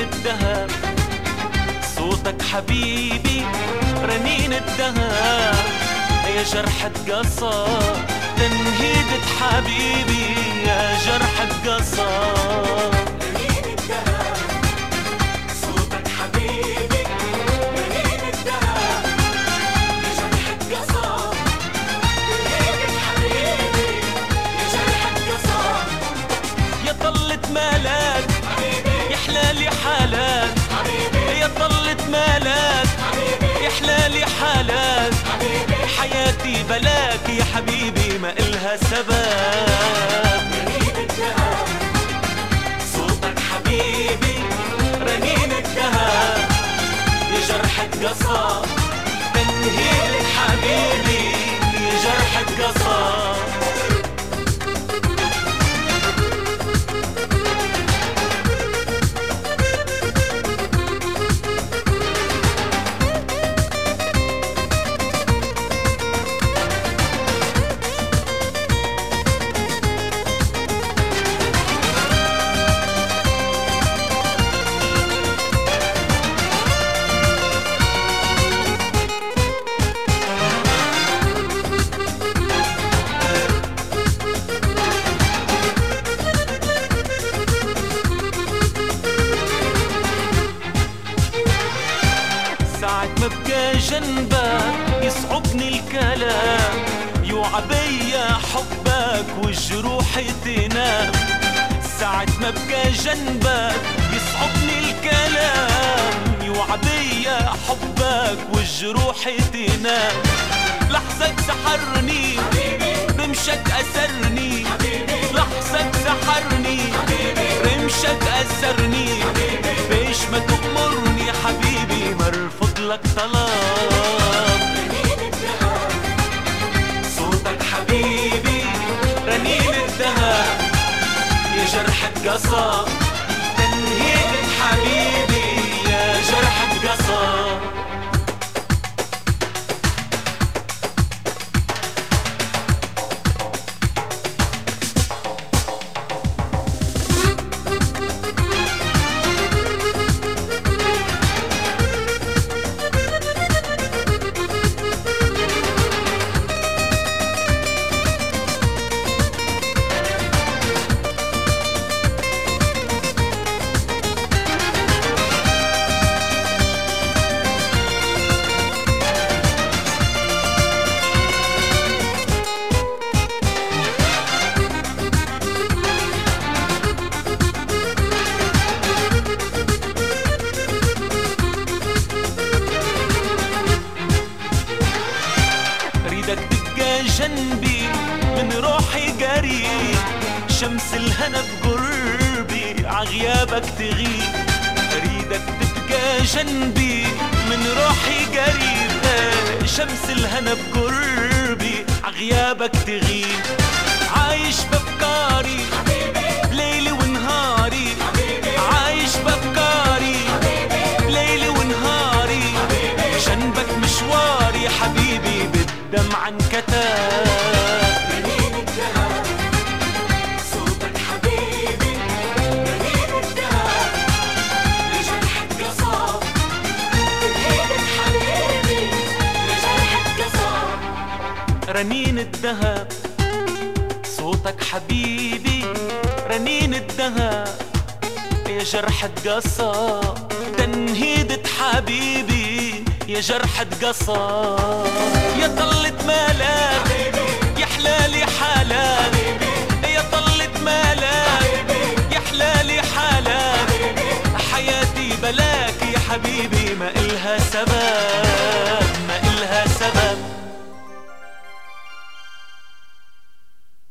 الدهب، صوتك حبيبي رنين الدهب، يا جرح اتقصر تنهيدة حبيبي، يا جرح اتقصر. رنين الدهب صوتك حبيبي رنين الدهب، يا جرح اتقصر تنهيدة حبيبي، يا جرح اتقصر. يا طلة مالك يا حلالي حالك، يا طلة مالك يا حلالي حالك، حياتي بلاك يا حبيبي ما إلها سبب. رنين الدهب صوتك حبيبي رنين الدهب، يا جرح اتقصر تنهيد حبيبي، يا جرح اتقصر. ساعة ما بقى جنبك يصعبني الكلام، يوعى بيا حبك والجروح تنام. ساعة ما بقى جنبك يصعبني الكلام، يوعى بيا حبك والجروح تنام. لحظك سحرني رمشك أسرني، لحظك سحرني رمشك أسرني، بيش ما تأمرني حبيبي مرفض لك طلب. رنين الدهب صوتك حبيبي رنين الدهب، يا جرح اتقصر تنهيد حبيبي، يا جرح اتقصر. ريدك تبقى جنبي من روحي قريب، شمس الهنا بقربي عغيابك تغيب. ريدك تبقى جنبي من روحي قريب، شمس الهنا بقربي عغيابك تغيب. عايش بفكاري ليلي ونهاري، عايش بفكاري ليلي ونهاري، جنبك مشواري حبيبي بالدمع انكتب. رنين الدهب صوتك حبيبي رنين الدهب، يا جرح اتقصر تنهيدة حبيبي، يا جرح اتقصر. رنين الدهب صوتك حبيبي رنين الدهب، يا جرح اتقصر تنهيدة حبيبي، يا جرح اتقصر. يا طلة مالك يا حلالي حالك، يا طلة مالك يا حلالي حالك، حياتي بلاك يا حبيبي ما إلها سبب.